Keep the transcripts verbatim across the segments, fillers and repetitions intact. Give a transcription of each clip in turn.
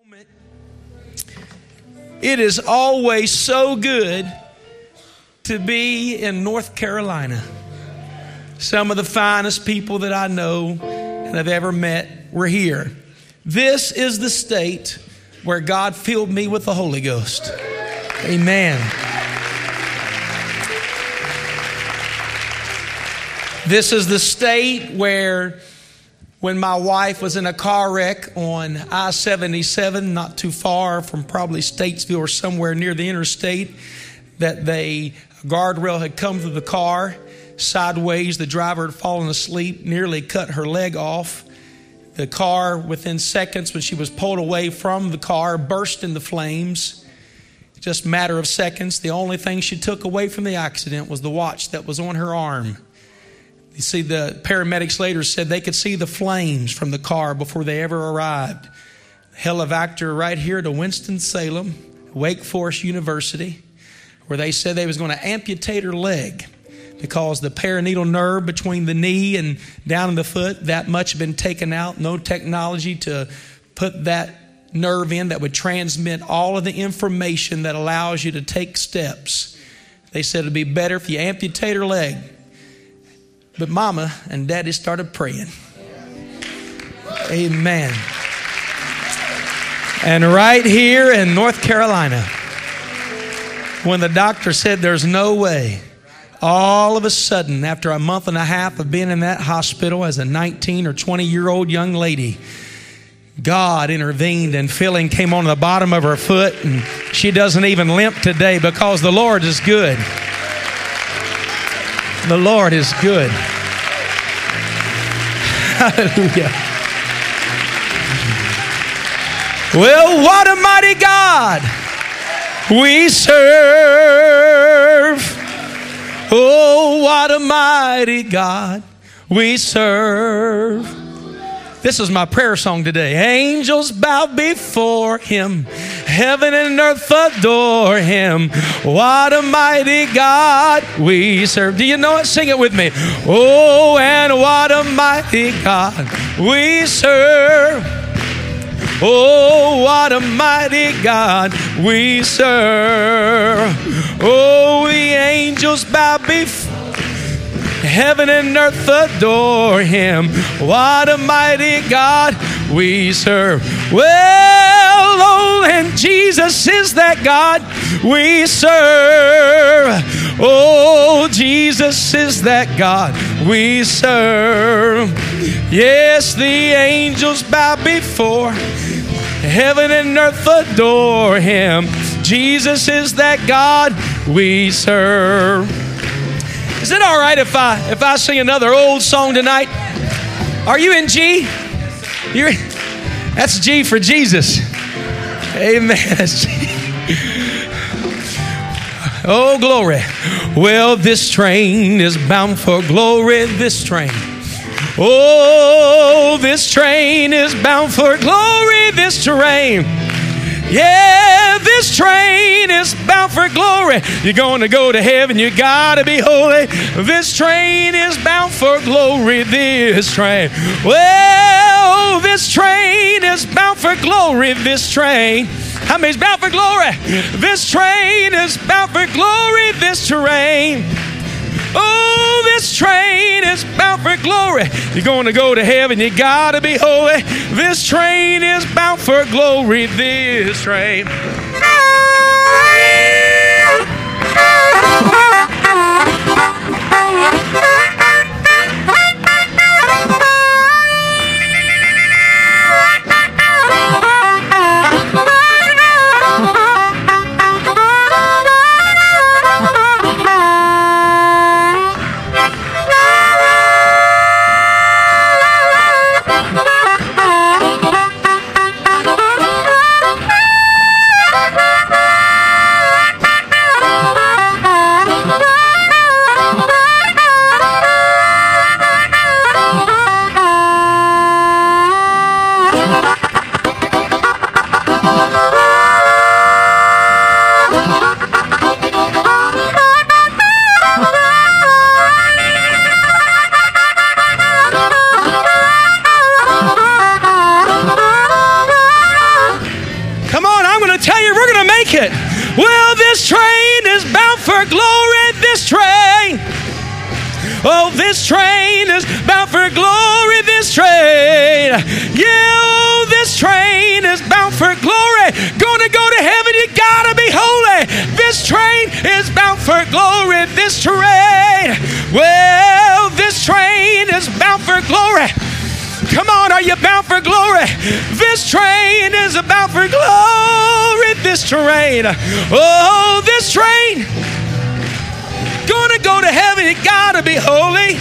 moment. It is always so good to be in North Carolina. Some of the finest people that I know and have ever met were here. This is the state where God filled me with the Holy Ghost. Amen. This is the state where when my wife was in a car wreck on I seventy-seven, not too far from probably Statesville or somewhere near the interstate, that they, a guardrail had come through the car sideways. The driver had fallen asleep, nearly cut her leg off. The car, within seconds, when she was pulled away from the car, burst into flames. Just a matter of seconds. The only thing she took away from the accident was the watch that was on her arm. You see, the paramedics later said they could see the flames from the car before they ever arrived. Helivaced her right here to Winston-Salem, Wake Forest University, where they said they was going to amputate her leg because the perineal nerve between the knee and down in the foot, that much had been taken out. No technology to put that nerve in that would transmit all of the information that allows you to take steps. They said it'd be better if you amputate her leg. But Mama and Daddy started praying. Amen. And right here in North Carolina, when the doctor said there's no way, all of a sudden, after a month and a half of being in that hospital as a nineteen or twenty year old young lady, God intervened and filling came on the bottom of her foot, and she doesn't even limp today because the Lord is good. The Lord is good. Hallelujah. Well, what a mighty God we serve. Oh, what a mighty God we serve. This is my prayer song today. Angels bow before him. Heaven and earth adore him. What a mighty God we serve. Do you know it? Sing it with me. Oh, and what a mighty God we serve. Oh, what a mighty God we serve. Oh, the angels bow before. Heaven and earth adore him. What a mighty God we serve. Well, oh, and Jesus is that God we serve. Oh, Jesus is that God we serve. Yes, the angels bow before. Heaven and earth adore him. Jesus is that God we serve. Is it all right if I if I sing another old song tonight? Are you in G? You're, that's G for Jesus. Amen. That's G. Oh, glory. Well, this train is bound for glory, this train. Oh, this train is bound for glory, this train. Yeah, this train is bound for glory. You're going to go to heaven, you gotta be holy. This train is bound for glory, this train. Well, this train is bound for glory, this train. How many's bound for glory? This train is bound for glory, this train. Oh, this train is bound for glory. You're going to go to heaven, you gotta be holy. This train is bound for glory, this train. This train is bound for glory. This train. Yeah, this train is bound for glory. Gonna go to heaven, you gotta be holy. This train is bound for glory. This train. Well, this train is bound for glory. Come on, are you bound for glory? This train is bound for glory. This train. Oh, this train. Gonna go to heaven, you gotta be holy.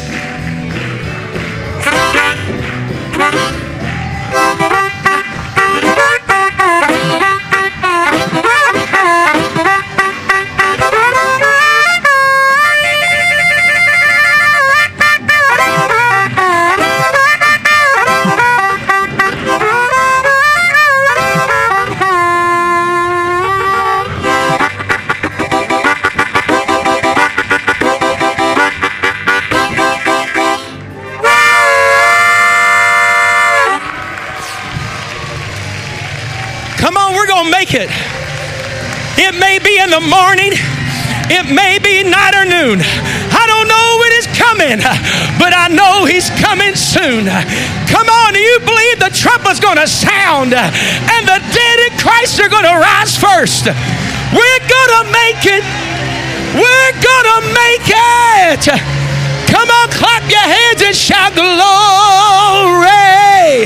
Make it. It may be in the morning, it may be night or noon. I don't know when it's coming, but I know he's coming soon. Come on, do you believe the trumpet's going to sound and the dead in Christ are going to rise first? We're going to make it. We're going to make it. Come on, clap your hands and shout glory.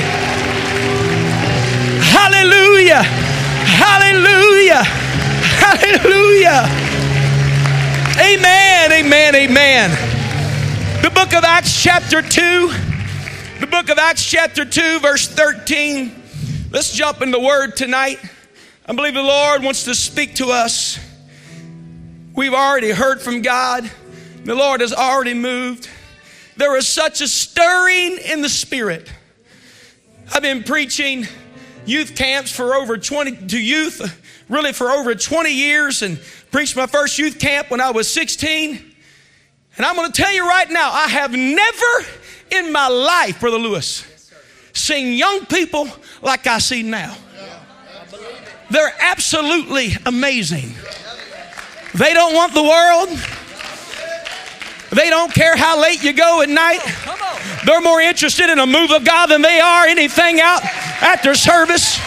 Hallelujah. Hallelujah. Hallelujah. Amen. Amen. Amen. The book of Acts chapter two. The book of Acts chapter two verse thirteen. Let's jump in the word tonight. I believe the Lord wants to speak to us. We've already heard from God. The Lord has already moved. There is such a stirring in the spirit. I've been preaching youth camps for over twenty to youth, really for over twenty years, and preached my first youth camp when I was sixteen. And I'm going to tell you right now, I have never in my life, Brother Lewis, seen young people like I see now. They're absolutely amazing. They don't want the world. They don't care how late you go at night. They're more interested in a move of God than they are anything out after service.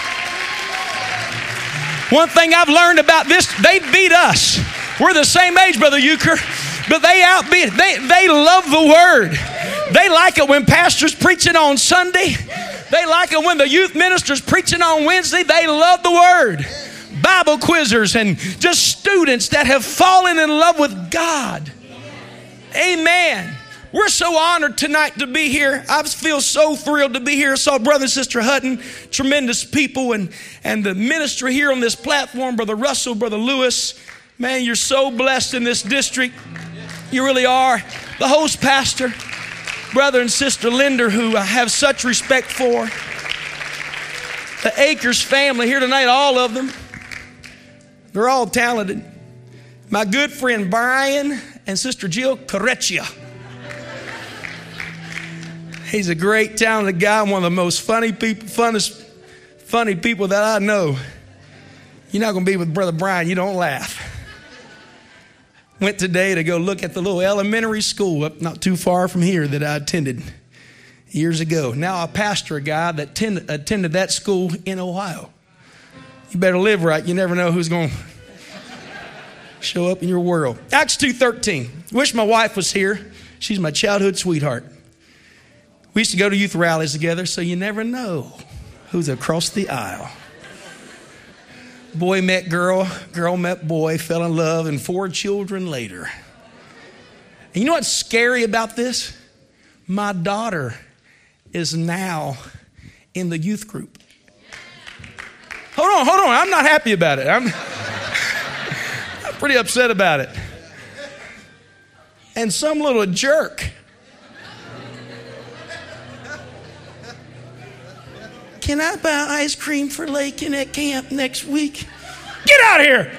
One thing I've learned about this, they beat us. We're the same age, Brother Euchre, but they outbeat. They they love the Word. They like it when pastors preaching on Sunday. They like it when the youth ministers preaching on Wednesday. They love the Word. Bible quizzers and just students that have fallen in love with God. Amen. We're so honored tonight to be here. I feel so thrilled to be here. I saw Brother and Sister Hutton, tremendous people, and, and the ministry here on this platform, Brother Russell, Brother Lewis. Man, you're so blessed in this district. You really are. The host pastor, Brother and Sister Linder, who I have such respect for. The Akers family here tonight, all of them. They're all talented. My good friend Brian and Sister Jill Correccia. He's a great, talented guy, one of the most funny people, funnest, funny people that I know. You're not going to be with Brother Brian, you don't laugh. Went today to go look at the little elementary school up not too far from here that I attended years ago. Now I pastor a guy that tend, attended that school in Ohio. You better live right. You never know who's going to show up in your world. Acts two thirteen. Wish my wife was here. She's my childhood sweetheart. We used to go to youth rallies together, so you never know who's across the aisle. Boy met girl, girl met boy, fell in love, and four children later. And you know what's scary about this? My daughter is now in the youth group. Hold on, hold on. I'm not happy about it. I'm, I'm pretty upset about it. And some little jerk. Can I buy ice cream for Lakin at camp next week? Get out of here.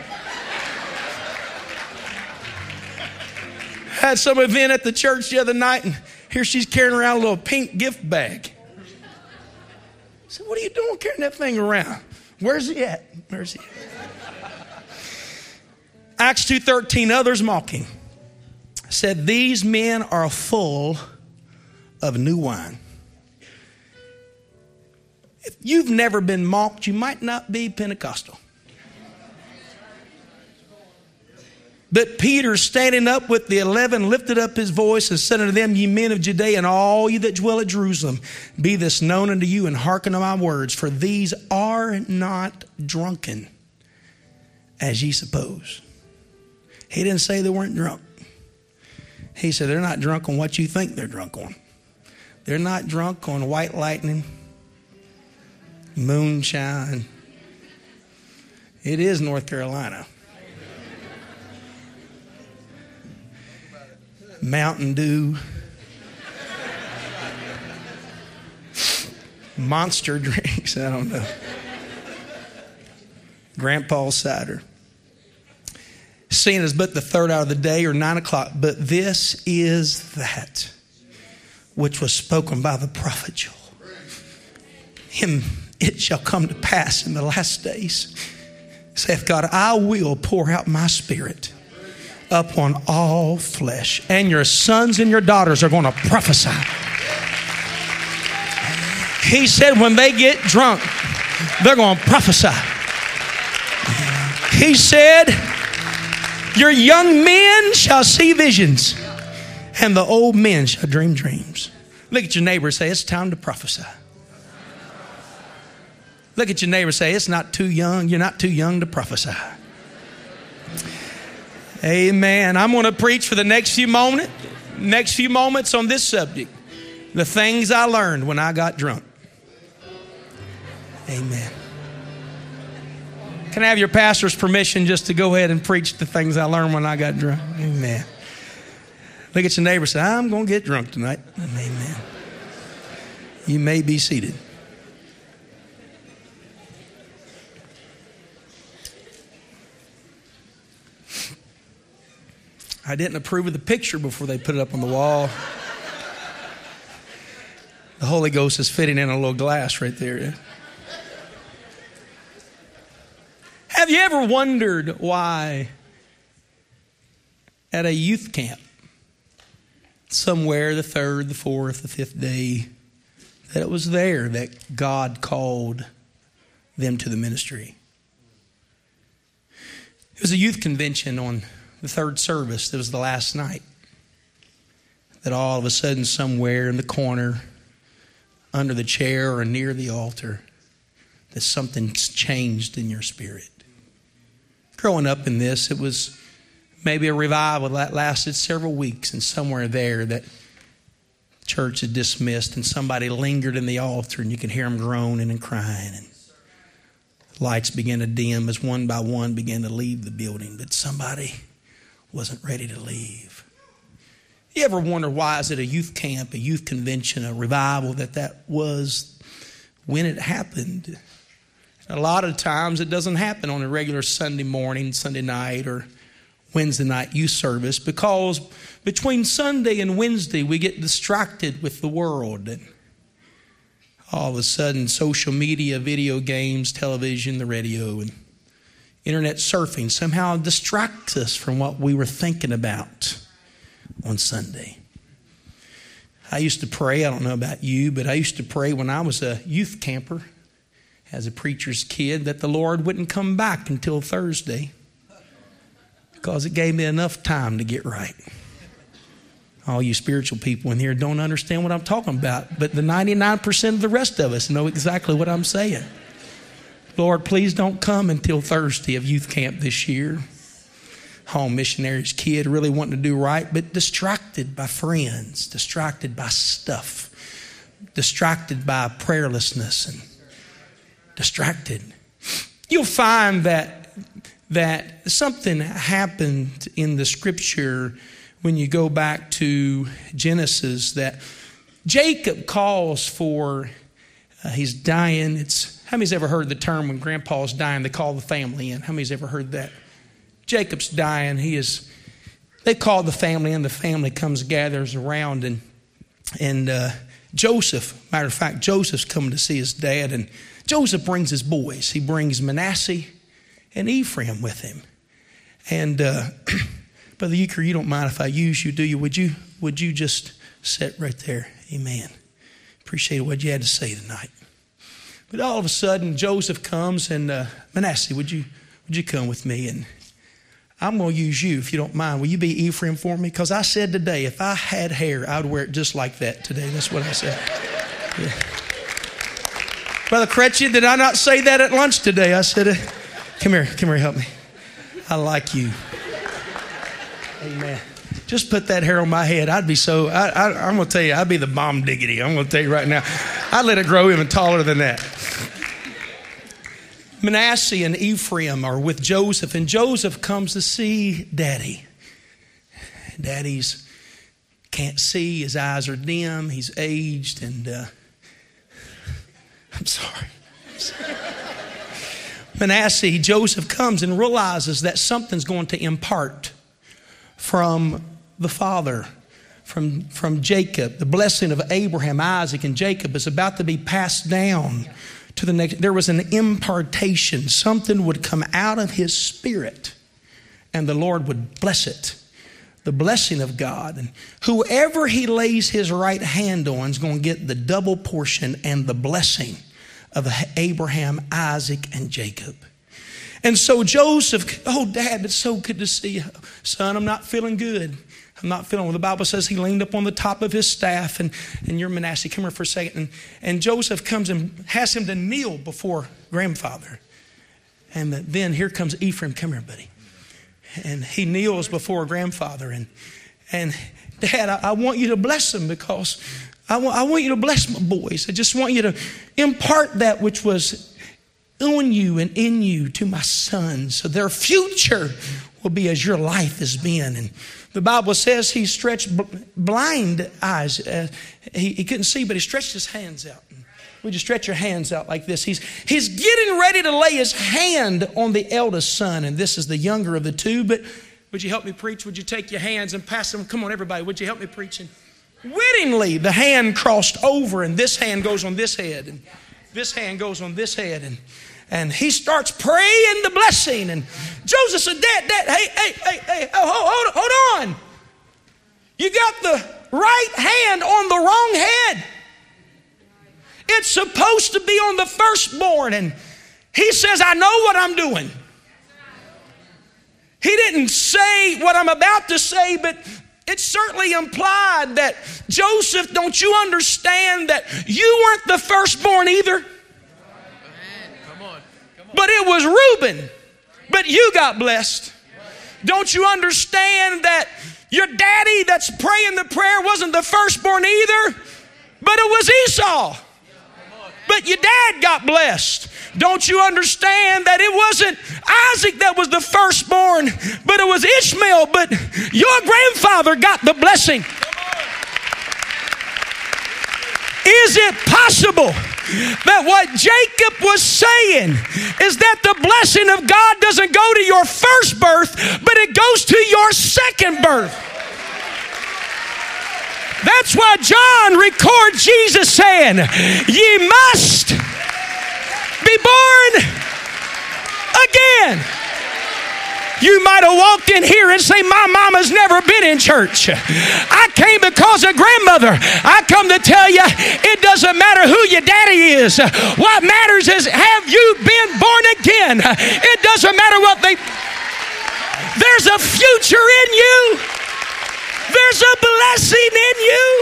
Had some event at the church the other night, and here she's carrying around a little pink gift bag. I said, what are you doing carrying that thing around? Where's he at? Where's he at? Acts two thirteen, others mocking. said, these men are full of new wine. If you've never been mocked, you might not be Pentecostal. But Peter, standing up with the eleven, lifted up his voice and said unto them, ye men of Judea, and all ye that dwell at Jerusalem, be this known unto you, and hearken to my words. For these are not drunken, as ye suppose. He didn't say they weren't drunk. He said they're not drunk on what you think they're drunk on. They're not drunk on white lightning, moonshine. It is North Carolina. Mountain Dew, monster drinks, I don't know. Grandpa's cider. Seeing as but the third hour of the day, or nine o'clock, but this is that which was spoken by the prophet Joel. Him it shall come to pass in the last days, saith God, I will pour out my spirit upon all flesh, and your sons and your daughters are going to prophesy. He said when they get drunk, they're going to prophesy. He said, your young men shall see visions, and the old men shall dream dreams. Look at your neighbor and say, it's time to prophesy. Look at your neighbor and say, it's not too young. You're not too young to prophesy. Amen. I'm going to preach for the next few moments, next few moments on this subject. The things I learned when I got drunk. Amen. Can I have your pastor's permission just to go ahead and preach the things I learned when I got drunk? Amen. Look at your neighbor and say, I'm going to get drunk tonight. Amen. You may be seated. I didn't approve of the picture before they put it up on the wall. The Holy Ghost is fitting in a little glass right there. Have you ever wondered why at a youth camp, somewhere the third, the fourth, the fifth day, that it was there that God called them to the ministry? It was a youth convention on the third service. That was the last night. That all of a sudden somewhere in the corner, under the chair or near the altar, that something's changed in your spirit. Growing up in this, it was maybe a revival that lasted several weeks, and somewhere there that church had dismissed and somebody lingered in the altar, and you could hear them groaning and crying, and lights began to dim as one by one began to leave the building, but somebody wasn't ready to leave. You ever wonder why is it a youth camp, a youth convention, a revival, that that was when it happened? A lot of times it doesn't happen on a regular Sunday morning, Sunday night, or Wednesday night youth service, because between Sunday and Wednesday we get distracted with the world. And all of a sudden social media, video games, television, the radio, and internet surfing somehow distracts us from what we were thinking about on Sunday. I used to pray, I don't know about you, but I used to pray when I was a youth camper as a preacher's kid that the Lord wouldn't come back until Thursday, because it gave me enough time to get right. All you spiritual people in here don't understand what I'm talking about, but the ninety-nine percent of the rest of us know exactly what I'm saying. Lord, please don't come until Thursday of youth camp this year. Home missionaries kid really wanting to do right, but distracted by friends, distracted by stuff, distracted by prayerlessness, and distracted. You'll find that that something happened in the scripture when you go back to Genesis, that Jacob calls for, uh, he's dying. It's, how many's ever heard the term when grandpa's dying, they call the family in? How many's ever heard that? Jacob's dying. He is, they call the family in. The family comes, gathers around, and and uh, Joseph, matter of fact, Joseph's coming to see his dad, and Joseph brings his boys. He brings Manasseh and Ephraim with him. And uh, Brother Euchre, you don't mind if I use you, do you? Would you, would you just sit right there? Amen. Appreciate what you had to say tonight. But all of a sudden, Joseph comes and, uh, Manasseh, would you, would you come with me? And I'm going to use you, if you don't mind. Will you be Ephraim for me? Because I said today, if I had hair, I would wear it just like that today. That's what I said. Yeah. Brother Cretchy, did I not say that at lunch today? I said, uh, come here, come here, help me. I like you. Amen. Just put that hair on my head. I'd be so, I, I, I'm going to tell you, I'd be the bomb diggity. I'm going to tell you right now. I'd let it grow even taller than that. Manasseh and Ephraim are with Joseph, and Joseph comes to see Daddy. Daddy's can't see. His eyes are dim. He's aged, and uh, I'm sorry. I'm sorry. Manasseh, Joseph comes and realizes that something's going to impart from the father, from, from Jacob. The blessing of Abraham, Isaac, and Jacob is about to be passed down to the next. There was an impartation. Something would come out of his spirit, and the Lord would bless it. The blessing of God. And whoever he lays his right hand on is going to get the double portion and the blessing of Abraham, Isaac, and Jacob. And so Joseph, oh, Dad, it's so good to see you. Son, I'm not feeling good. I'm not feeling well. The Bible says he leaned up on the top of his staff, and, and you're Manasseh. Come here for a second. And, and Joseph comes and has him to kneel before grandfather. And then here comes Ephraim. Come here, buddy. And he kneels before grandfather. And, and Dad, I, I want you to bless them, because I want, I want you to bless my boys. I just want you to impart that which was on you and in you to my sons, so their future will be as your life has been. And the Bible says he stretched blind eyes. Uh, he, he couldn't see, but he stretched his hands out. Would you stretch your hands out like this? He's, he's getting ready to lay his hand on the eldest son, and this is the younger of the two. But would you help me preach? Would you take your hands and pass them? Come on, everybody. Would you help me preach? And wittingly, the hand crossed over, and this hand goes on this head, and this hand goes on this head, and And he starts praying the blessing. And Joseph said, Dad, Dad, hey, hey, hey, hey, oh, hold, hold on. You got the right hand on the wrong head. It's supposed to be on the firstborn. And he says, I know what I'm doing. He didn't say what I'm about to say, but it certainly implied that, Joseph, don't you understand that you weren't the firstborn either? But it was Reuben. But you got blessed. Don't you understand that your daddy that's praying the prayer wasn't the firstborn either? But it was Esau. But your dad got blessed. Don't you understand that it wasn't Isaac that was the firstborn, but it was Ishmael? But your grandfather got the blessing. Is it possible that what Jacob was saying is that the blessing of God doesn't go to your first birth, but it goes to your second birth? That's why John records Jesus saying, ye must be born again. You might have walked in here and say, my mama's never been in church. I came because of grandmother. I come to tell you, it doesn't matter who your daddy is. What matters is, have you been born again? It doesn't matter what they... There's a future in you. There's a blessing in you.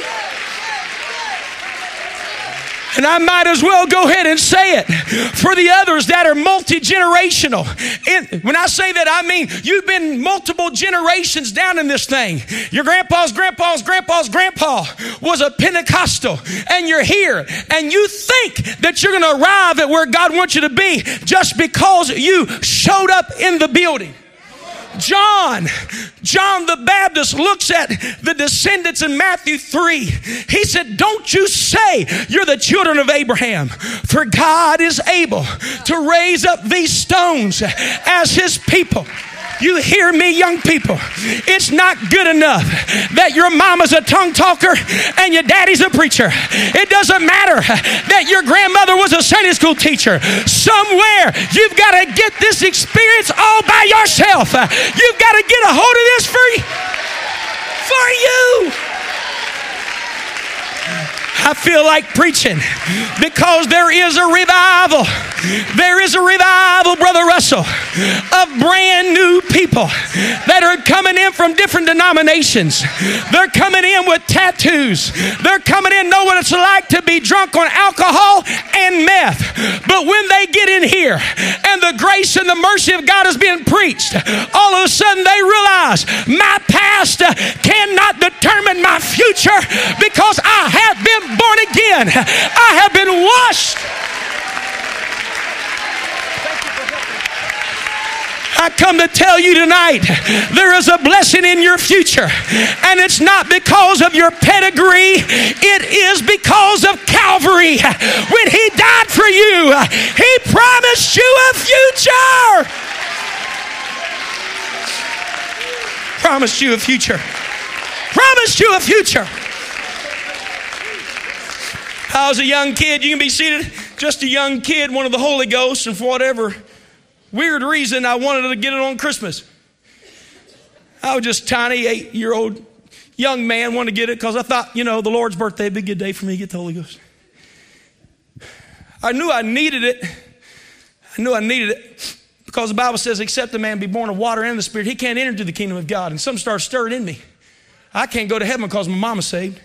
And I might as well go ahead and say it for the others that are multi-generational. And when I say that, I mean you've been multiple generations down in this thing. Your grandpa's grandpa's grandpa's grandpa was a Pentecostal, and you're here, and you think that you're going to arrive at where God wants you to be just because you showed up in the building. John, John the Baptist looks at the descendants in Matthew three. He said, don't you say you're the children of Abraham, for God is able to raise up these stones as his people. You hear me, young people? It's not good enough that your mama's a tongue talker and your daddy's a preacher. It doesn't matter that your grandmother was a Sunday school teacher. Somewhere you've got to get this experience all by yourself. You've got to get a hold of this for, for you. I feel like preaching because there is a revival. There is a revival, Brother Russell, of brand new people that are coming in from different denominations. They're coming in with tattoos. They're coming in know what it's like to be drunk on alcohol and meth. But when they get in here and the grace and the mercy of God is being preached, all of a sudden they realize my past cannot determine my future because I have been born again. I have been washed. I come to tell you tonight, there is a blessing in your future. And it's not because of your pedigree. It is because of Calvary. When He died for you, He promised you a future. Promised you a future. Promised you a future. I was a young kid. You can be seated. Just a young kid, one of the Holy Ghost, and for whatever weird reason, I wanted to get it on Christmas. I was just a tiny eight-year-old young man, wanted to get it because I thought, you know, the Lord's birthday would be a good day for me to get the Holy Ghost. I knew I needed it. I knew I needed it because the Bible says, except a man be born of water and the Spirit, he can't enter into the kingdom of God. And something started stirring in me. I can't go to heaven because my mama's saved.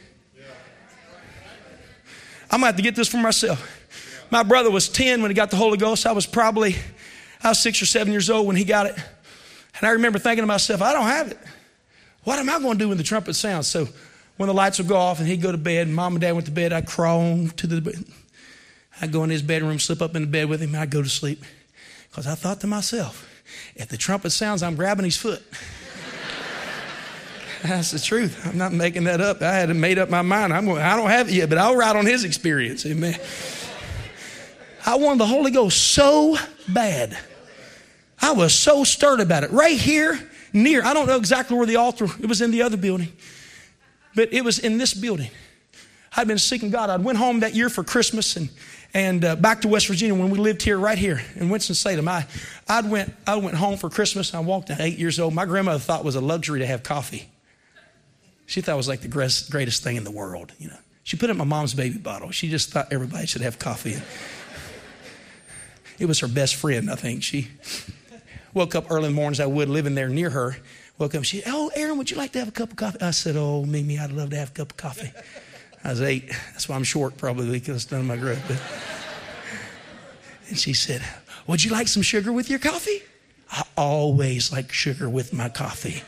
I'm going to have to get this for myself. My brother was ten when he got the Holy Ghost. I was probably, I was six or seven years old when he got it. And I remember thinking to myself, I don't have it. What am I going to do when the trumpet sounds? So when the lights would go off and he'd go to bed and mom and dad went to bed, I'd crawl to the bed. I'd go in his bedroom, slip up in the bed with him, and I'd go to sleep. Because I thought to myself, if the trumpet sounds, I'm grabbing his foot. That's the truth. I'm not making that up. I hadn't made up my mind. I'm going, I don't have it yet, but I'll ride on his experience. Amen. I wanted the Holy Ghost so bad. I was so stirred about it. Right here, near, I don't know exactly where the altar, it was in the other building. But it was in this building. I'd been seeking God. I went home that year for Christmas and and uh, back to West Virginia when we lived here, right here in Winston-Salem. I I went I went home for Christmas. I walked at eight years old. My grandmother thought it was a luxury to have coffee. She thought it was like the greatest thing in the world. You know, she put it in my mom's baby bottle. She just thought everybody should have coffee. It was her best friend, I think. She woke up early in the mornings. I would living there near her. Woke up. She, oh, Aaron, would you like to have a cup of coffee? I said, oh, Mimi, I'd love to have a cup of coffee. I was eight. That's why I'm short, probably, because none of my growth. But. And she said, would you like some sugar with your coffee? I always like sugar with my coffee.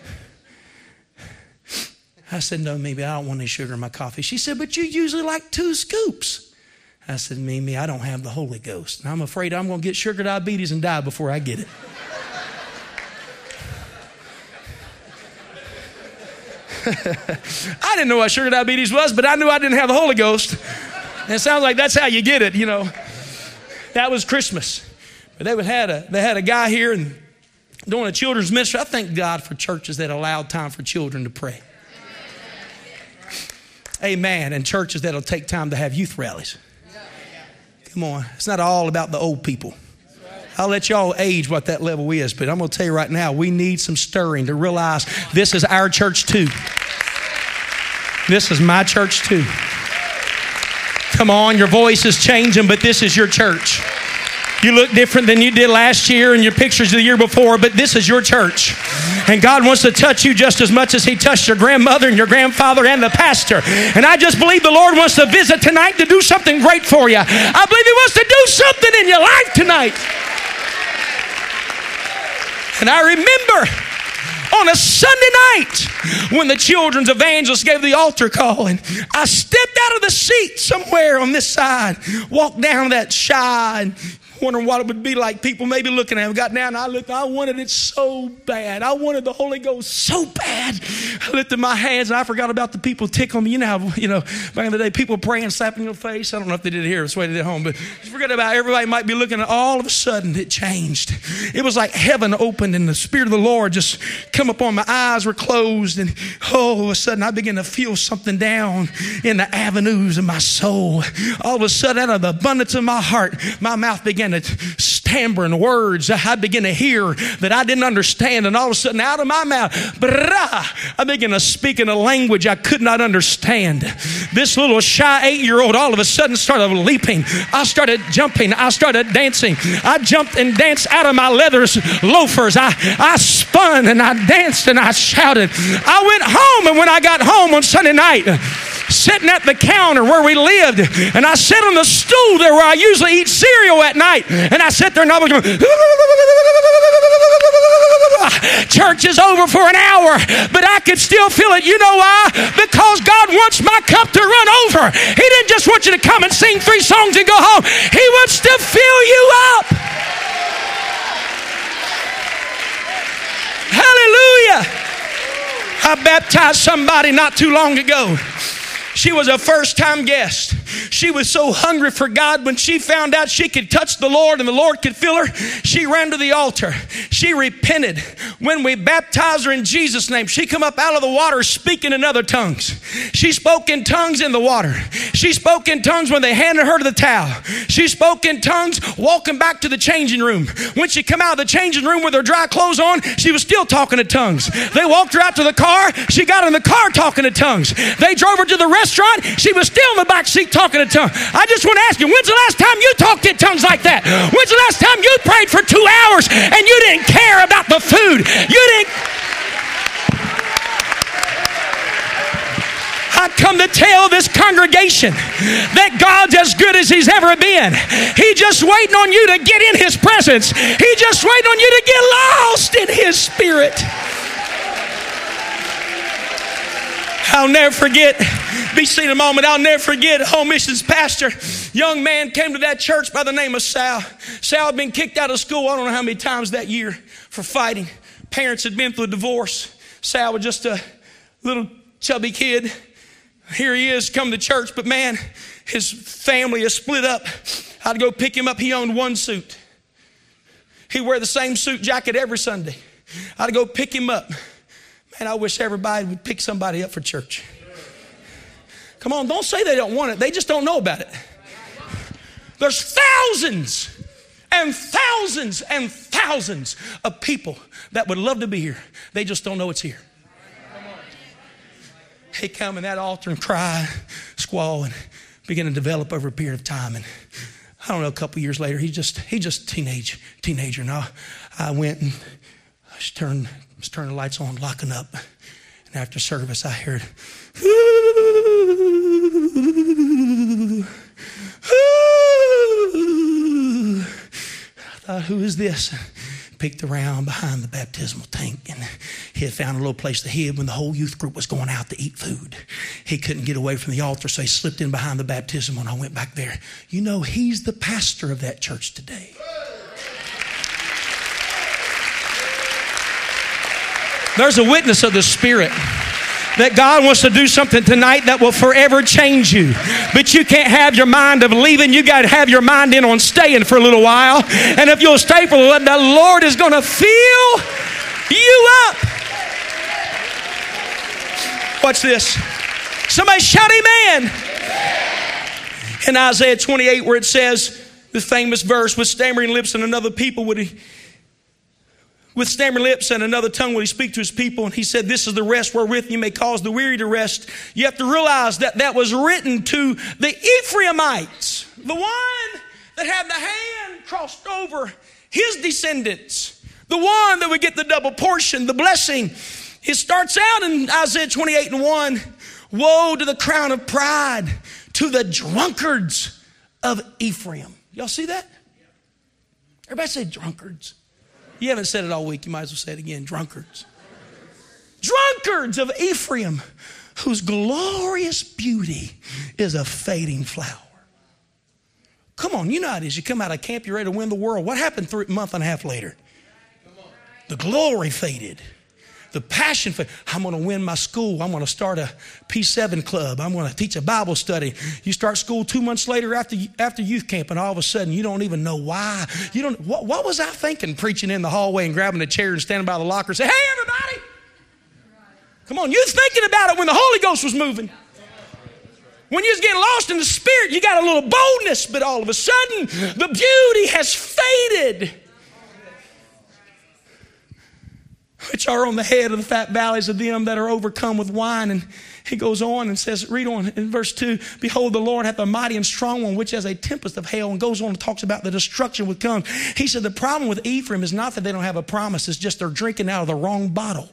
I said, no, Mimi, I don't want any sugar in my coffee. She said, but you usually like two scoops. I said, Mimi, I don't have the Holy Ghost. And I'm afraid I'm going to get sugar diabetes and die before I get it. I didn't know what sugar diabetes was, but I knew I didn't have the Holy Ghost. And it sounds like that's how you get it, you know. That was Christmas. But they would had a they had a guy here and doing a children's ministry. I thank God for churches that allow time for children to pray. Amen. And churches that'll take time to have youth rallies. Come on. It's not all about the old people. I'll let y'all age what that level is, but I'm going to tell you right now, we need some stirring to realize this is our church too. This is my church too. Come on, your voice is changing, but this is your church. You look different than you did last year and your pictures of the year before, but this is your church. And God wants to touch you just as much as He touched your grandmother and your grandfather and the pastor. And I just believe the Lord wants to visit tonight to do something great for you. I believe He wants to do something in your life tonight. And I remember on a Sunday night when the children's evangelist gave the altar call, and I stepped out of the seat somewhere on this side, walked down that shy, and wondering what it would be like. People maybe looking at me. Got down and I looked, I wanted it so bad. I wanted the Holy Ghost so bad. I lifted my hands and I forgot about the people tickling me. You know how, you know, back in the day, people praying, slapping your face. I don't know if they did it here. It's the way they did at home. But forget about it. Everybody might be looking at all of a sudden it changed. It was like heaven opened and the Spirit of the Lord just come upon my eyes were closed. And oh, all of a sudden I began to feel something down in the avenues of my soul. All of a sudden out of the abundance of my heart, my mouth began to stammer in words I began to hear that I didn't understand. And all of a sudden out of my mouth, brah, I began to speak in a language I could not understand. This little shy eight-year-old all of a sudden started leaping. I started jumping. I started dancing. I jumped and danced out of my leather loafers. I, I spun and I danced and I shouted. I went home, and when I got home on Sunday night, sitting at the counter where we lived, and I sat on the stool there where I usually eat cereal at night, and I sat there and I was going, church is over for an hour, but I could still feel it. You know why? Because God wants my cup to run over. He didn't just want you to come and sing three songs and go home. He wants to fill you up. Hallelujah. I baptized somebody not too long ago. She was a first-time guest. She was so hungry for God when she found out she could touch the Lord and the Lord could fill her. She ran to the altar. She repented. When we baptized her in Jesus' name, she come up out of the water speaking in other tongues. She spoke in tongues in the water. She spoke in tongues when they handed her to the towel. She spoke in tongues walking back to the changing room. When she come out of the changing room with her dry clothes on, she was still talking in tongues. They walked her out to the car. She got in the car talking in tongues. They drove her to the restaurant. She was still in the back seat talking in tongues. I just want to ask you, when's the last time you talked in tongues like that? When's the last time you prayed for two hours and you didn't care about the food? You didn't. I come to tell this congregation that God's as good as He's ever been. He's just waiting on you to get in His presence. He's just waiting on you to get lost in His Spirit. I'll never forget, be seated a moment, I'll never forget a home missions pastor, young man came to that church by the name of Sal. Sal had been kicked out of school I don't know how many times that year for fighting. Parents had been through a divorce. Sal was just a little chubby kid. Here he is, come to church, but man, his family is split up. I had to go pick him up. He owned one suit. He'd wear the same suit jacket every Sunday. I had to go pick him up. Man, I wish everybody would pick somebody up for church. Come on, don't say they don't want it. They just don't know about it. There's thousands and thousands and thousands of people that would love to be here. They just don't know it's here. They come in that altar and cry, squall, and begin to develop over a period of time. And I don't know, a couple years later, he just he just teenage teenager. And I, I went and I turned, was turning the lights on, locking up. And after service, I heard, ooh, ooh. I thought, who is this? Peeked around behind the baptismal tank, and he had found a little place to hide when the whole youth group was going out to eat food. He couldn't get away from the altar, so he slipped in behind the baptismal, and I went back there. You know, he's the pastor of that church today. There's a witness of the Spirit that God wants to do something tonight that will forever change you. But you can't have your mind of leaving. You got to have your mind in on staying for a little while. And if you'll stay for a little, the Lord is going to fill you up. Watch this. Somebody shout amen. In Isaiah twenty-eight, where it says, the famous verse, with stammering lips and another people would he With stammering lips and another tongue will he speak to his people. And he said, this is the rest wherewith you may cause the weary to rest. You have to realize that that was written to the Ephraimites, the one that had the hand crossed over his descendants, the one that would get the double portion, the blessing. It starts out in Isaiah twenty-eight and one. Woe to the crown of pride, to the drunkards of Ephraim. Y'all see that? Everybody say drunkards. You haven't said it all week. You might as well say it again. Drunkards. Drunkards of Ephraim, whose glorious beauty is a fading flower. Come on, you know how it is. You come out of camp, you're ready to win the world. What happened three, a month and a half later? The glory faded. The passion faded. I'm going to win my school. I'm going to start a P seven club. I'm going to teach a Bible study. You start school two months later after after youth camp, and all of a sudden you don't even know why. You don't. What, what was I thinking preaching in the hallway and grabbing a chair and standing by the locker and say, hey, everybody. Come on, you was thinking about it when the Holy Ghost was moving. When you was getting lost in the Spirit, you got a little boldness, but all of a sudden the beauty has faded. Which are on the head of the fat valleys of them that are overcome with wine. And he goes on and says, read on in verse two, behold, the Lord hath a mighty and strong one, which has a tempest of hail, and goes on and talks about the destruction would come. He said the problem with Ephraim is not that they don't have a promise, it's just they're drinking out of the wrong bottle.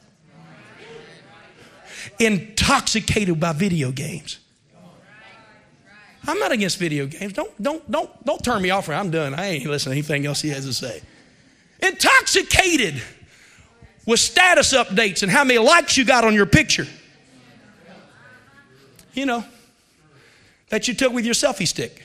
Intoxicated by video games. I'm not against video games. Don't, don't, don't, don't turn me off. I'm done. I ain't listening to anything else he has to say. Intoxicated with status updates and how many likes you got on your picture. You know, that you took with your selfie stick.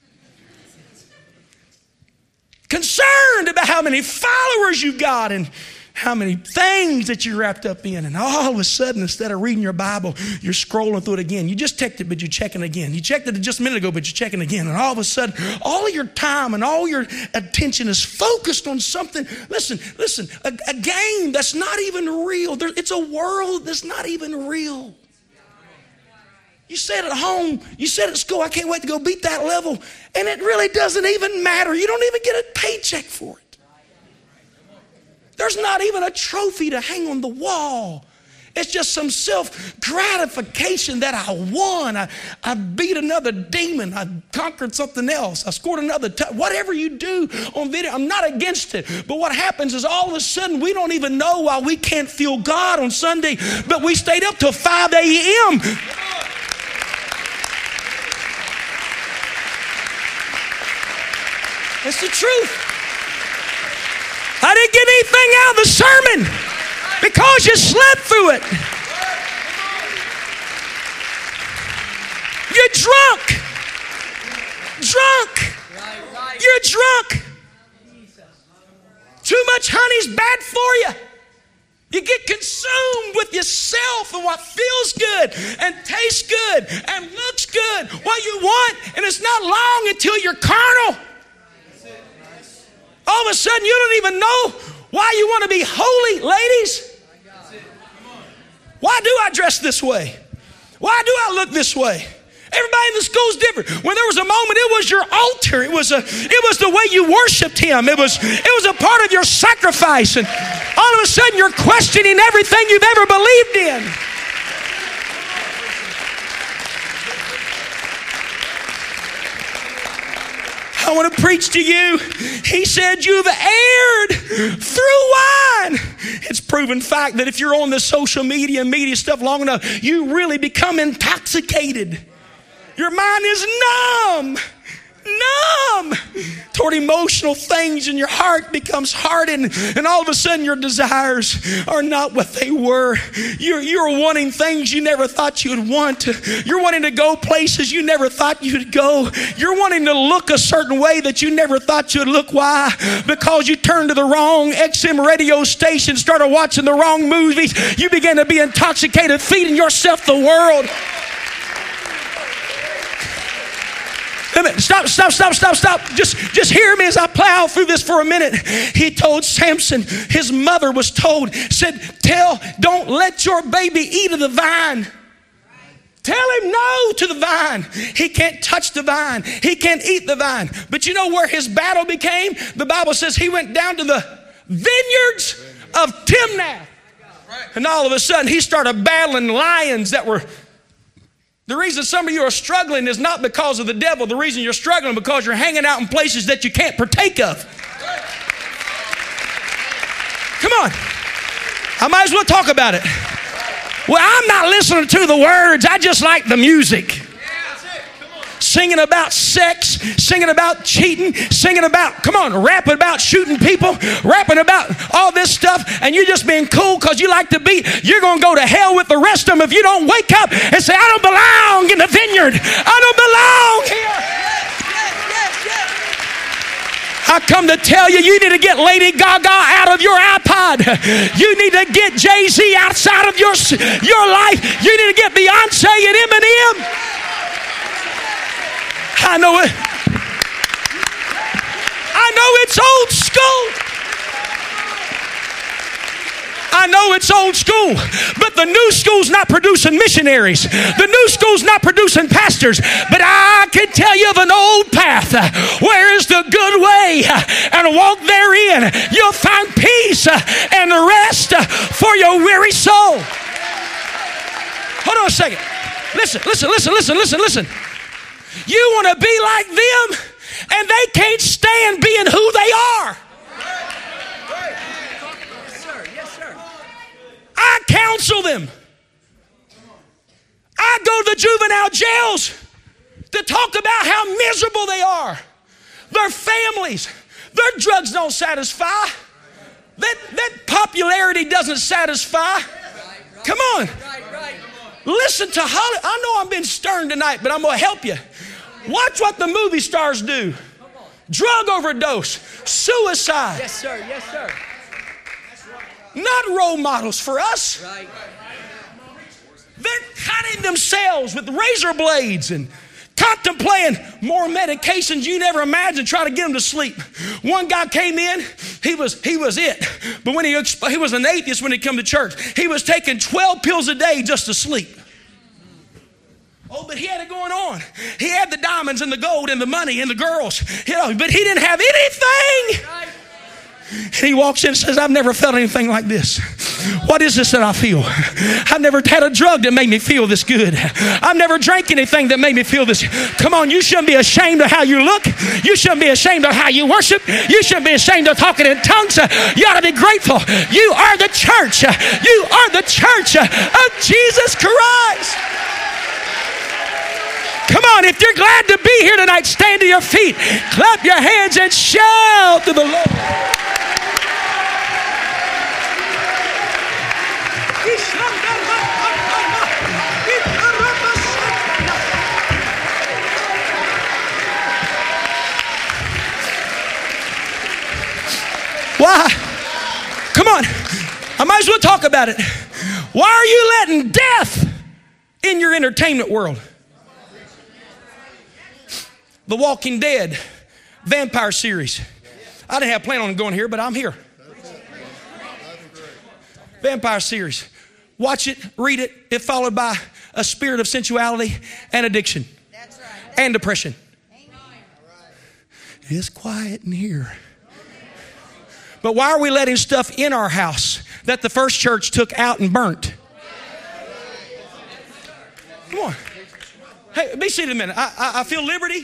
Concerned about how many followers you've got and how many things that you're wrapped up in. And all of a sudden, instead of reading your Bible, you're scrolling through it again. You just checked it, but you're checking again. You checked it just a minute ago, but you're checking again. And all of a sudden, all of your time and all your attention is focused on something. Listen, listen, a, a game that's not even real. There, it's a world that's not even real. You said at home, you said at school, I can't wait to go beat that level. And it really doesn't even matter. You don't even get a paycheck for it. There's not even a trophy to hang on the wall. It's just some self-gratification that I won. I, I beat another demon. I conquered something else. I scored another touch. Whatever you do on video, I'm not against it. But what happens is all of a sudden we don't even know why we can't feel God on Sunday, but we stayed up till five a.m. It's the truth. I didn't get anything out of the sermon because you slept through it. You're drunk. Drunk. You're drunk. Too much honey's bad for you. You get consumed with yourself and what feels good and tastes good and looks good, what you want, and it's not long until you're carnal. All of a sudden, you don't even know why you want to be holy, ladies. Why do I dress this way? Why do I look this way? Everybody in the school is different. When there was a moment, it was your altar. It was a, it was the way you worshiped Him. It was, it was a part of your sacrifice. And all of a sudden, you're questioning everything you've ever believed in. I want to preach to you. He said you've erred through wine. It's proven fact that if you're on the social media and media stuff long enough, you really become intoxicated. Your mind is numb. Numb toward emotional things, and your heart becomes hardened, and all of a sudden your desires are not what they were. You're, you're wanting things you never thought you would want. You're wanting to go places you never thought you'd go. You're wanting to look a certain way that you never thought you'd look. Why? Because you turned to the wrong X M radio station, started watching the wrong movies. You began to be intoxicated, feeding yourself the world. Stop, stop, stop, stop, stop. Just, just hear me as I plow through this for a minute. He told Samson, his mother was told, said, tell, don't let your baby eat of the vine. Tell him no to the vine. He can't touch the vine. He can't eat the vine. But you know where his battle became? The Bible says he went down to the vineyards of Timnath. And all of a sudden he started battling lions that were... The reason some of you are struggling is not because of the devil. The reason you're struggling is because you're hanging out in places that you can't partake of. Come on. I might as well talk about it. Well, I'm not listening to the words. I just like the music. Singing about sex, singing about cheating, singing about, come on, rapping about shooting people, rapping about all this stuff, and you're just being cool because you like to be, you're going to go to hell with the rest of them if you don't wake up and say, I don't belong in the vineyard. I don't belong here. Yes, yes, yes, yes. I come to tell you, you need to get Lady Gaga out of your iPod. You need to get Jay-Z outside of your, your life. You need to get Beyonce and Eminem. I know it. I know it's old school. I know it's old school, but the new school's not producing missionaries. The new school's not producing pastors. But I can tell you of an old path. Where is the good way? And walk therein. You'll find peace and rest for your weary soul. Hold on a second. Listen, listen, listen, listen, listen, listen. You want to be like them, and they can't stand being who they are. I counsel them. I go to the juvenile jails to talk about how miserable they are. Their families, their drugs don't satisfy. That, that popularity doesn't satisfy. Come on. Listen to Holly. I know I'm being stern tonight, but I'm going to help you. Watch what the movie stars do. Drug overdose, suicide. Yes, sir. Yes, sir. Not role models for us. Right. They're cutting themselves with razor blades and contemplating more medications you never imagined, try to get them to sleep. One guy came in, he was he was it. But when he, he was an atheist when he came to church. He was taking twelve pills a day just to sleep. Oh, but he had it going on. He had the diamonds and the gold and the money and the girls. You know, but he didn't have anything. Right. And he walks in and says, I've never felt anything like this. What is this that I feel? I've never had a drug that made me feel this good. I've never drank anything that made me feel this. Come on, you shouldn't be ashamed of how you look. You shouldn't be ashamed of how you worship. You shouldn't be ashamed of talking in tongues. You ought to be grateful. You are the church. You are the church of Jesus Christ. Come on, if you're glad to be here tonight, stand to your feet, clap your hands, and shout to the Lord. Why? Come on. I might as well talk about it. Why are you letting death in your entertainment world? The Walking Dead vampire series. I didn't have a plan on going here, but I'm here. Vampire series. Watch it, read it. It's followed by a spirit of sensuality and addiction and depression. It's quiet in here. But why are we letting stuff in our house that the first church took out and burnt? Come on. Hey, be seated a minute. I, I, I feel liberty.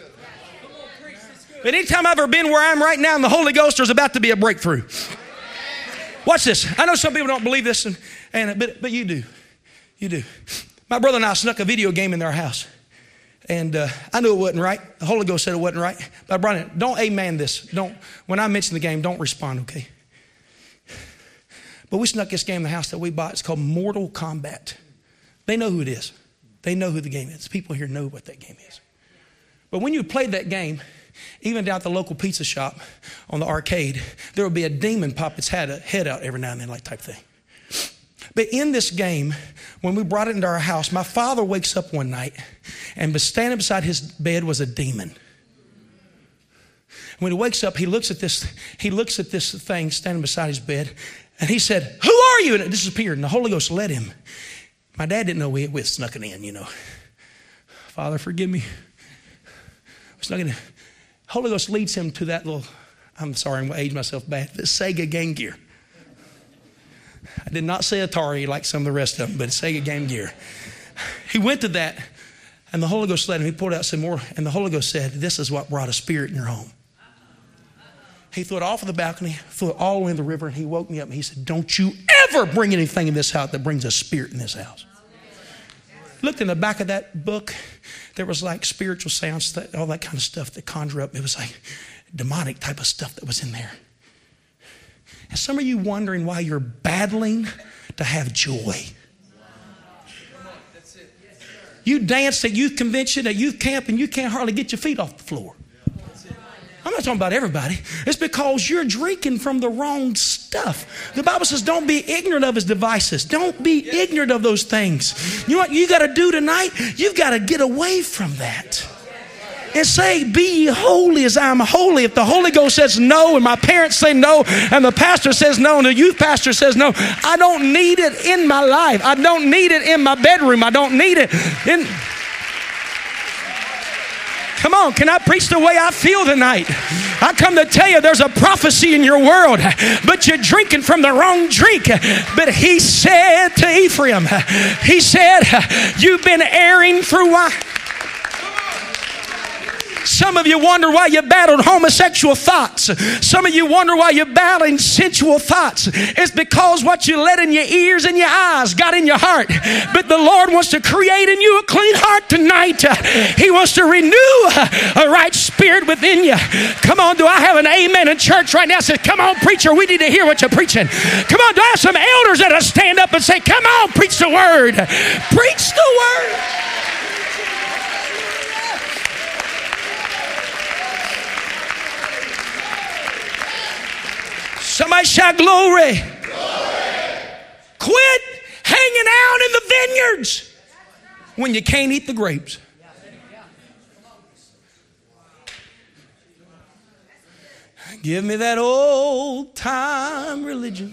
But anytime I've ever been where I am right now in the Holy Ghost, there's about to be a breakthrough. Watch this. I know some people don't believe this, and, and but, but you do. You do. My brother and I snuck a video game in their house. And uh, I knew it wasn't right. The Holy Ghost said it wasn't right. But I brought it. Don't amen this. Don't. When I mention the game, don't respond, okay? But we snuck this game in the house that we bought. It's called Mortal Kombat. They know who it is. They know who the game is. People here know what that game is. But when you played that game, even down at the local pizza shop on the arcade, there would be a demon pop its head, head out every now and then, like type thing. But in this game, when we brought it into our house, my father wakes up one night and standing beside his bed was a demon. When he wakes up, he looks at this, he looks at this thing standing beside his bed, and he said, "Who are you?" And it disappeared, and the Holy Ghost led him. My dad didn't know we, we had snuck it in, you know. Father, forgive me. We snuck it in. Holy Ghost leads him to that little, I'm sorry, I'm going to age myself bad, the Sega Game Gear. I did not say Atari like some of the rest of them, but Sega Game Gear. He went to that, and the Holy Ghost led him. He pulled out some more, and the Holy Ghost said, "This is what brought a spirit in your home." He threw it off of the balcony, threw it all the way in the river, and he woke me up, and he said, "Don't you ever bring anything in this house that brings a spirit in this house." Looked in the back of that book. There was like spiritual sounds, all that kind of stuff that conjure up. It was like demonic type of stuff that was in there. And some of you wondering why you're battling to have joy. You dance at youth convention, at youth camp, and you can't hardly get your feet off the floor. I'm not talking about everybody. It's because you're drinking from the wrong stuff. The Bible says don't be ignorant of his devices. Don't be ignorant of those things. You know what you got to do tonight? You've got to get away from that. And say, be ye holy as I am holy. If the Holy Ghost says no, and my parents say no, and the pastor says no, and the youth pastor says no, I don't need it in my life. I don't need it in my bedroom. I don't need it in... Come on, can I preach the way I feel tonight? I come to tell you there's a prophecy in your world, but you're drinking from the wrong drink. But he said to Ephraim, he said, you've been erring through wine. Some of you wonder why you battled homosexual thoughts. Some of you wonder why you're battling sensual thoughts. It's because what you let in your ears and your eyes got in your heart. But the Lord wants to create in you a clean heart tonight. He wants to renew a right spirit within you. Come on, do I have an amen in church right now? Says, come on, preacher, we need to hear what you're preaching. Come on, do I have some elders that'll stand up and say, come on, preach the word. Preach the word. Somebody shout glory. Glory. Quit hanging out in the vineyards when you can't eat the grapes. Give me that old time religion.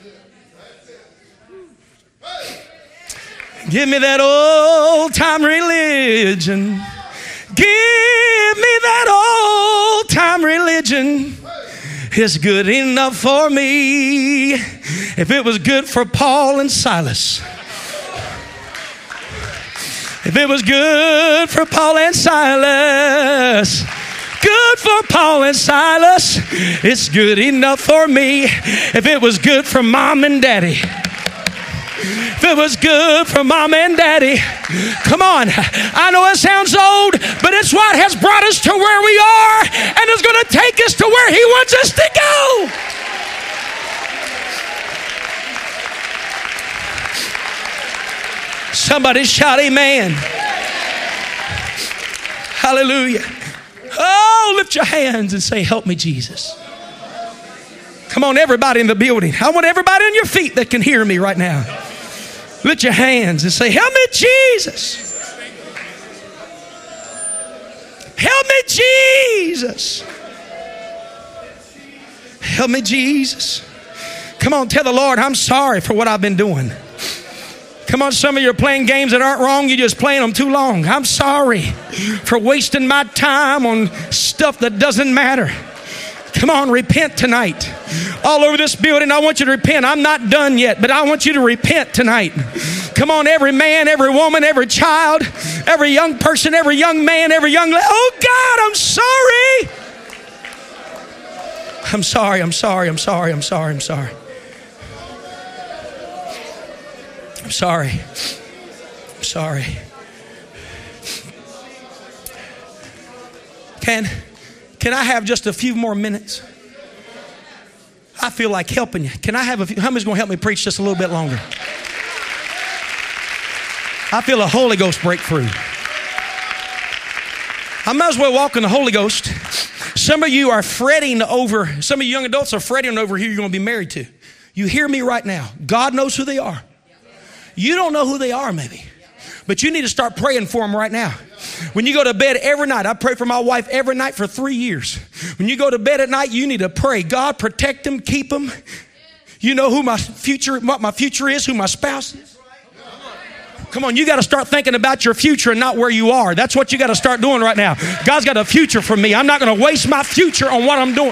Give me that old time religion. Give me that old time religion. It's good enough for me. If it was good for Paul and Silas. If it was good for Paul and Silas. Good for Paul and Silas. It's good enough for me. If it was good for mom and daddy. If it was good for mom and daddy. Come on. I know it sounds old, but it's what has brought us to where we are and is going to take us to where he wants us to go. Somebody shout amen. Hallelujah. Oh, lift your hands and say, help me, Jesus. Come on, everybody in the building. I want everybody on your feet that can hear me right now. Lift your hands and say, help me, Jesus. Help me, Jesus. Help me, Jesus. Come on, tell the Lord, I'm sorry for what I've been doing. Come on, some of you are playing games that aren't wrong. You're just playing them too long. I'm sorry for wasting my time on stuff that doesn't matter. Come on, repent tonight. All over this building, I want you to repent. I'm not done yet, but I want you to repent tonight. Come on, every man, every woman, every child, every young person, every young man, every young lady. Oh, God, I'm sorry. I'm sorry, I'm sorry, I'm sorry, I'm sorry, I'm sorry. I'm sorry. I'm sorry. Can... Can I have just a few more minutes? I feel like helping you. Can I have a few? How many's going to help me preach just a little bit longer? I feel a Holy Ghost breakthrough. I might as well walk in the Holy Ghost. Some of you are fretting over, some of you young adults are fretting over who you're going to be married to. You hear me right now. God knows who they are. You don't know who they are maybe, but you need to start praying for them right now. When you go to bed every night, I pray for my wife every night for three years. When you go to bed at night, you need to pray. God, protect them, keep them. You know who my future, what my future is, who my spouse is. Come on, you got to start thinking about your future and not where you are. That's what you got to start doing right now. God's got a future for me. I'm not going to waste my future on what I'm doing.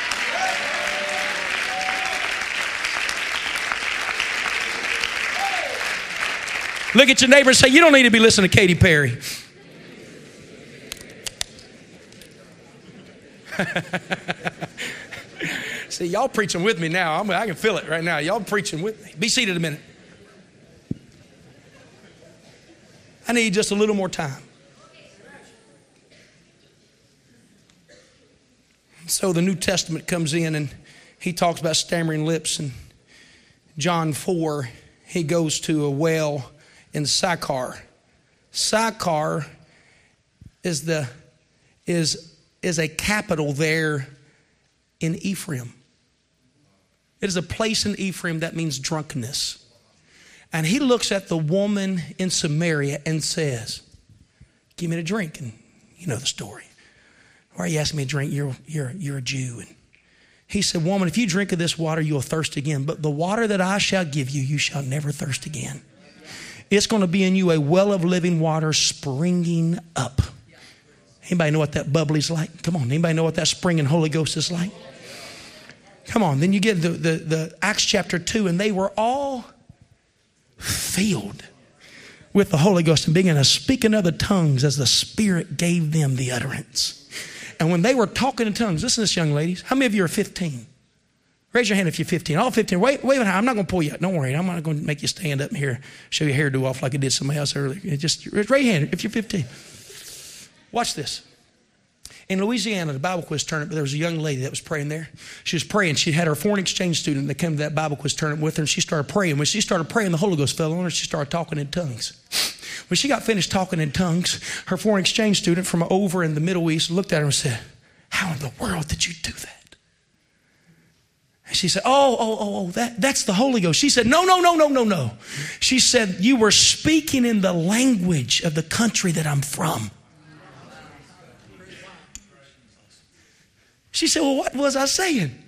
Look at your neighbor and say, you don't need to be listening to Katy Perry. See, y'all preaching with me now. I'm, I can feel it right now. Y'all preaching with me. Be seated a minute. I need just a little more time. So the New Testament comes in and he talks about stammering lips. And John four, he goes to a well in Sychar. Sychar is the is is a capital there in Ephraim. It is a place in Ephraim that means drunkenness. And he looks at the woman in Samaria and says, give me a drink. And you know the story. Why are you asking me to drink? You're, you're, you're a Jew. And he said, woman, if you drink of this water, you'll thirst again. But the water that I shall give you, you shall never thirst again. It's going to be in you a well of living water springing up. Anybody know what that bubbly's like? Come on. Anybody know what that springing Holy Ghost is like? Come on. Then you get the, the, the Acts chapter two, and they were all filled with the Holy Ghost and began to speak in other tongues as the Spirit gave them the utterance. And when they were talking in tongues, listen to this, young ladies. How many of you are fifteen? Raise your hand if you're fifteen. All fifteen. Wait, wait a minute. I'm not going to pull you out. Don't worry. I'm not going to make you stand up here, show your hairdo off like I did somebody else earlier. Just raise your hand if you're fifteen. Watch this. In Louisiana, the Bible quiz tournament, there was a young lady that was praying there. She was praying. She had her foreign exchange student that came to that Bible quiz tournament with her, and she started praying. When she started praying, the Holy Ghost fell on her. She started talking in tongues. When she got finished talking in tongues, her foreign exchange student from over in the Middle East looked at her and said, how in the world did you do that? And she said, oh, oh, oh, oh, that, that's the Holy Ghost. She said, no, no, no, no, no, no. She said, you were speaking in the language of the country that I'm from. She said, well, what was I saying?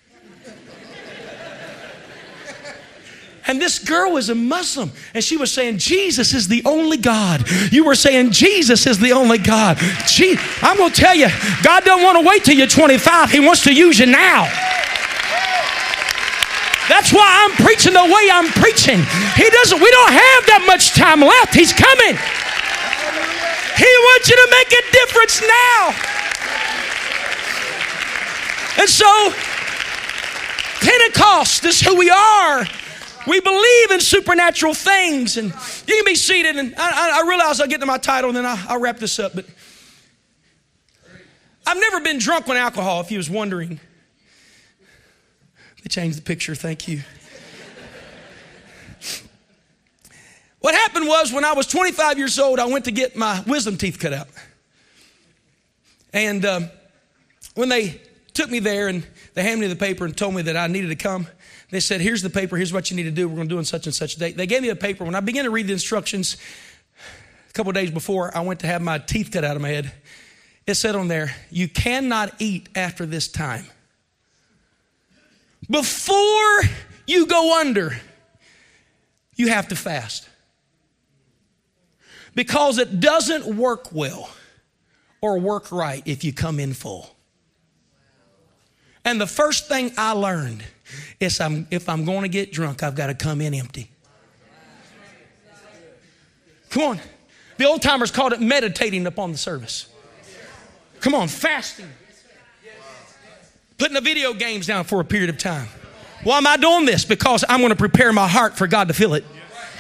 And this girl was a Muslim, and she was saying, Jesus is the only God. You were saying, Jesus is the only God. Gee, I'm going to tell you, God doesn't want to wait till you're twenty-five. He wants to use you now. That's why I'm preaching the way I'm preaching. He doesn't, we don't have that much time left. He's coming. He wants you to make a difference now. And so, Pentecost is who we are. We believe in supernatural things. And you can be seated. And I, I realize I'll get to my title and then I'll, I'll wrap this up. But I've never been drunk on alcohol, if you was wondering. They changed the picture. Thank you. What happened was when I was twenty-five years old, I went to get my wisdom teeth cut out. And um, when they took me there and they handed me the paper and told me that I needed to come, they said, here's the paper. Here's what you need to do. We're going to do on such and such a date. They gave me the paper. When I began to read the instructions a couple of days before I went to have my teeth cut out of my head, it said on there, you cannot eat after this time. Before you go under, you have to fast. Because it doesn't work well or work right if you come in full. And the first thing I learned is I'm, if I'm going to get drunk, I've got to come in empty. Come on. The old timers called it meditating upon the service. Come on, fasting. Putting the video games down for a period of time. Why am I doing this? Because I'm going to prepare my heart for God to feel it.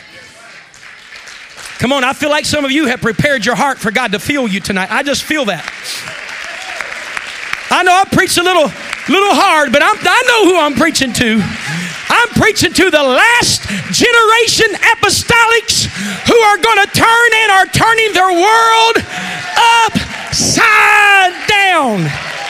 Come on, I feel like some of you have prepared your heart for God to feel you tonight. I just feel that. I know I preached a little, little hard, but I'm, I know who I'm preaching to. I'm preaching to the last generation apostolics who are going to turn and are turning their world upside down.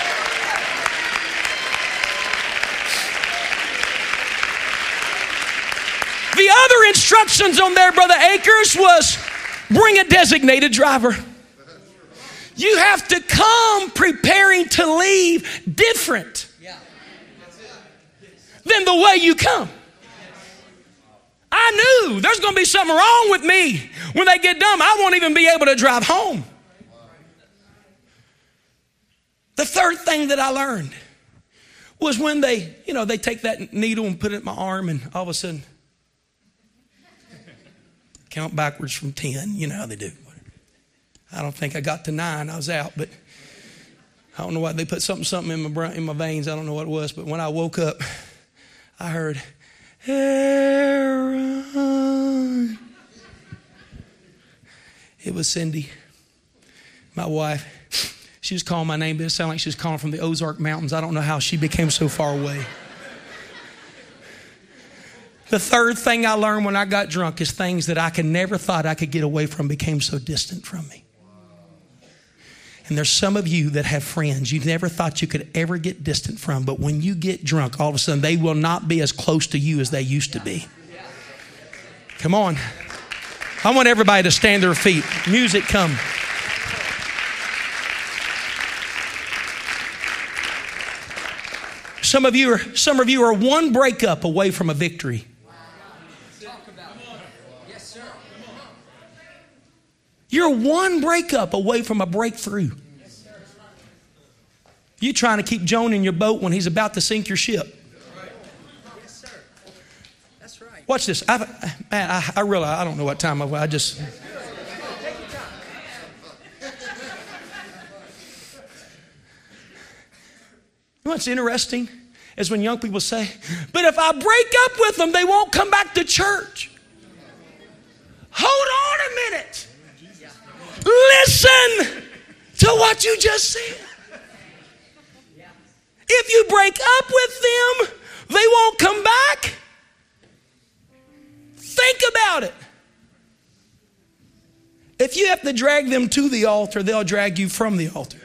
The other instructions on there, Brother Akers, was bring a designated driver. You have to come preparing to leave different than the way you come. I knew there's going to be something wrong with me when they get done. I won't even be able to drive home. The third thing that I learned was when they, you know, they take that needle and put it in my arm, and all of a sudden, count backwards from ten. You know how they do. I don't think I got to nine. I was out, but I don't know why they put something, something in my in my veins. I don't know what it was, but when I woke up, I heard, Aaron. It was Cindy, my wife. She was calling my name, but it sounded like she was calling from the Ozark Mountains. I don't know how she became so far away. The third thing I learned when I got drunk is things that I could never thought I could get away from became so distant from me. And there's some of you that have friends you never thought you could ever get distant from, but when you get drunk, all of a sudden they will not be as close to you as they used to be. Come on. I want everybody to stand to their feet. Music, come. Some of you are, some of you are one breakup away from a victory. You're one breakup away from a breakthrough. You're trying to keep Jonah in your boat when he's about to sink your ship. Yes, sir. That's right. Watch this. I, man, I, I realize I don't know what time I, I just. You know what's interesting is when young people say, "But if I break up with them, they won't come back to church." Hold on a minute. Listen to what you just said. If you break up with them, they won't come back. Think about it. If you have to drag them to the altar, they'll drag you from the altar.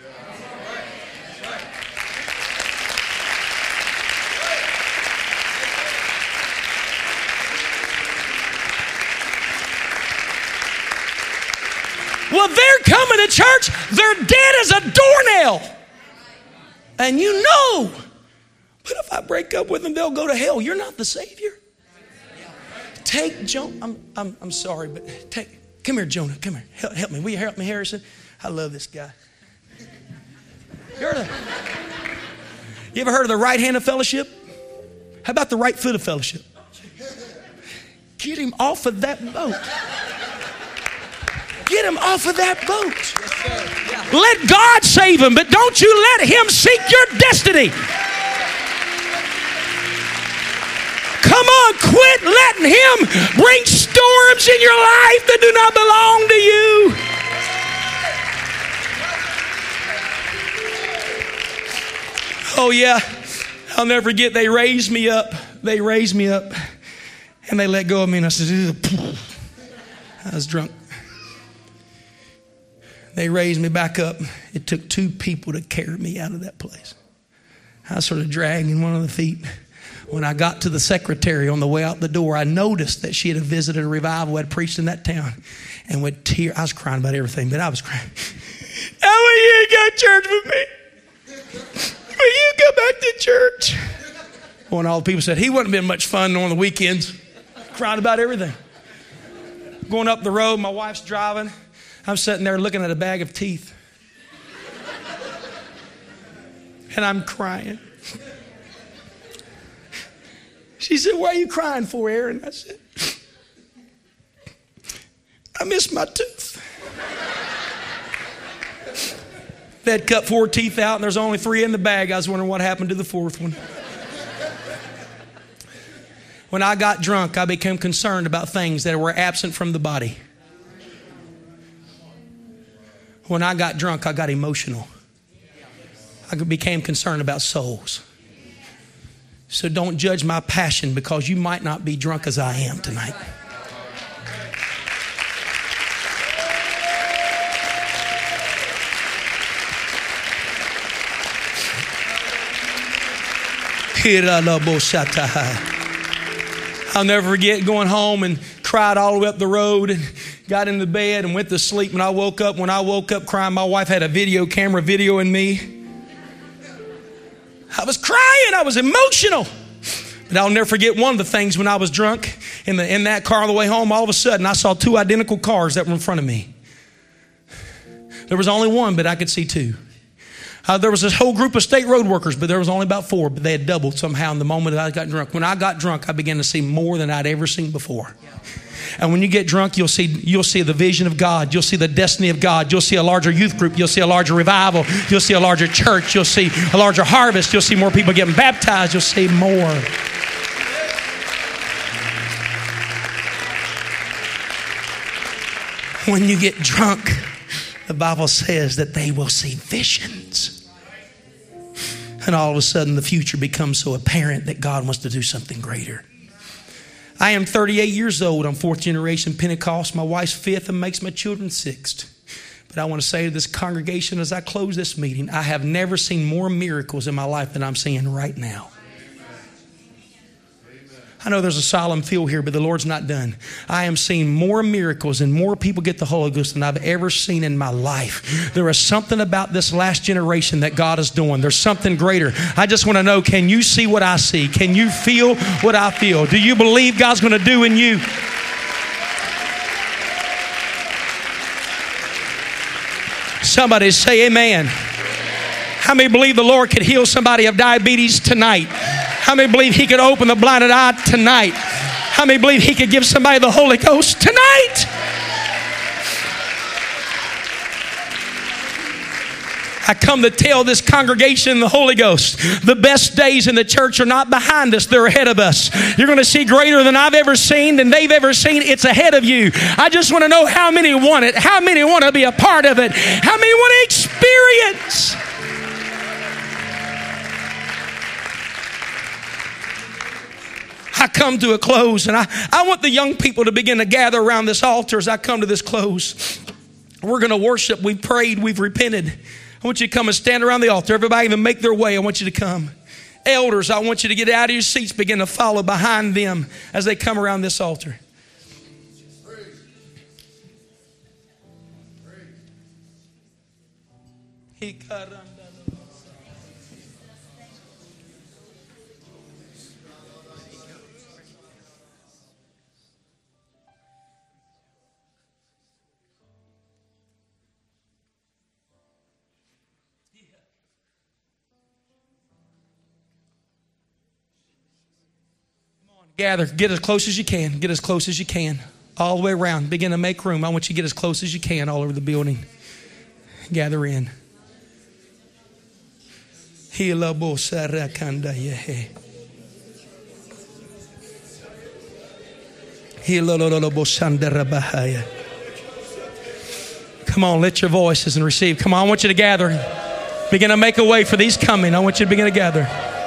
Well, they're coming to church. They're dead as a doornail. And you know, but if I break up with them, they'll go to hell. You're not the Savior. Take Jonah. I'm, I'm, I'm sorry, but take, come here, Jonah. Come here. Help, help me. Will you help me, Harrison? I love this guy. You, heard of, you ever heard of the right hand of fellowship? How about the right foot of fellowship? Get him off of that boat. Get him off of that boat. Yes, yeah. Let God save him, but don't you let him seek your destiny. Come on, quit letting him bring storms in your life that do not belong to you. Oh yeah, I'll never forget, they raised me up. They raised me up and they let go of me, and I said, I was drunk. They raised me back up. It took two people to carry me out of that place. I was sort of dragging one of the feet. When I got to the secretary on the way out the door, I noticed that she had visited a revival I had preached in that town. And with tears, I was crying about everything, but I was crying. How will you go to church with me? Will you go back to church? Well, and all the people said, he wouldn't have been much fun on the weekends. Crying about everything. Going up the road, my wife's driving. I'm sitting there looking at a bag of teeth. And I'm crying. She said, "Why are you crying for, Aaron?" I said, "I missed my tooth." They had cut four teeth out and there's only three in the bag. I was wondering what happened to the fourth one. When I got drunk, I became concerned about things that were absent from the body. When I got drunk, I got emotional. I became concerned about souls. So don't judge my passion, because you might not be drunk as I am tonight. I'll never forget going home and cried all the way up the road and got into bed and went to sleep. When I woke up, when I woke up crying, my wife had a video camera videoing me. I was crying. I was emotional. But I'll never forget one of the things when I was drunk in the in that car on the way home. All of a sudden, I saw two identical cars that were in front of me. There was only one, but I could see two. Uh, there was this whole group of state road workers, but there was only about four, but they had doubled somehow in the moment that I got drunk. When I got drunk, I began to see more than I'd ever seen before. And when you get drunk, you'll see you'll see the vision of God. You'll see the destiny of God. You'll see a larger youth group. You'll see a larger revival. You'll see a larger church. You'll see a larger harvest. You'll see more people getting baptized. You'll see more. When you get drunk, the Bible says that they will see visions. And all of a sudden, the future becomes so apparent that God wants to do something greater. I am thirty-eight years old. I'm fourth generation Pentecost. My wife's fifth and makes my children sixth. But I want to say to this congregation as I close this meeting, I have never seen more miracles in my life than I'm seeing right now. I know there's a solemn feel here, but the Lord's not done. I am seeing more miracles and more people get the Holy Ghost than I've ever seen in my life. There is something about this last generation that God is doing. There's something greater. I just want to know, can you see what I see? Can you feel what I feel? Do you believe God's going to do in you? Somebody say amen. How many believe the Lord could heal somebody of diabetes tonight? How many believe He could open the blinded eye tonight? How many believe He could give somebody the Holy Ghost tonight? I come to tell this congregation the Holy Ghost, the best days in the church are not behind us, they're ahead of us. You're going to see greater than I've ever seen, than they've ever seen. It's ahead of you. I just want to know how many want it, how many want to be a part of it, how many want to experience. I come to a close, and I, I want the young people to begin to gather around this altar as I come to this close. We're going to worship. We've prayed. We've repented. I want you to come and stand around the altar. Everybody even make their way. I want you to come. Elders, I want you to get out of your seats, begin to follow behind them as they come around this altar. He cut on. Gather, get as close as you can, get as close as you can, all the way around. Begin to make room. I want you to get as close as you can all over the building. Gather in. Come on, lift your voices and receive. Come on, I want you to gather. Begin to make a way for these coming. I want you to begin to gather.